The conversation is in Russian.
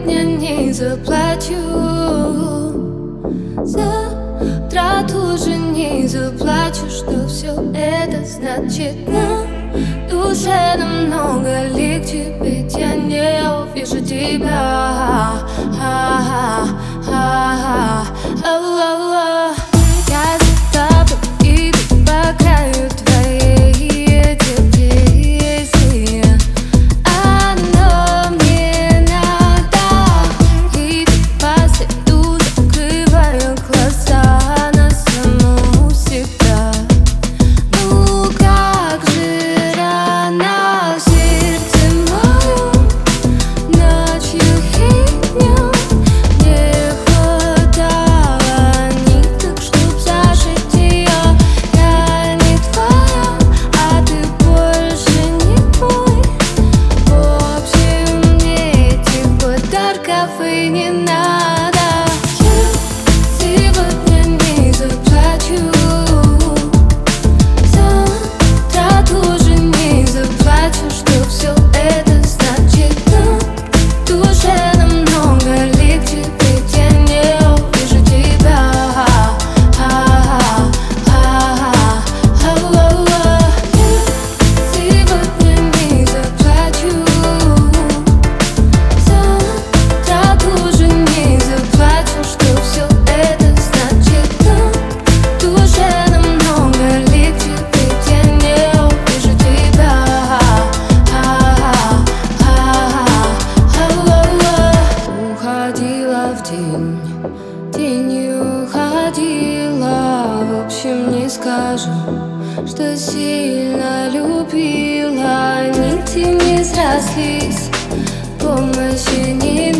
сегодня не заплачу, завтра тоже не заплачу. Что все это значит на душе намного легче, ведь я не увижу тебя. Я за тобой иду по краю твоей депрессии. Оно мне надо, иду по следу, закрываю глаза на саму себя. Ну как же рано сердце моё, ночью и днем не хватало ниток, чтоб зашить ее. Я не твоя, а ты больше не мой. В общем, мне этих подарков и не надо. Я сегодня не заплачу, завтра тоже не заплачу. Что все это значит на душе намного легче, ведь я не увижу тебя. Я сегодня не заплачу, завтра тоже не заплачу. Что все это значит на душе намного легче, ведь я не увижу тебя. Уходила в тень, тенью уходила. В общем, не скажу, что сильно любила. Нити не срослись, помощи не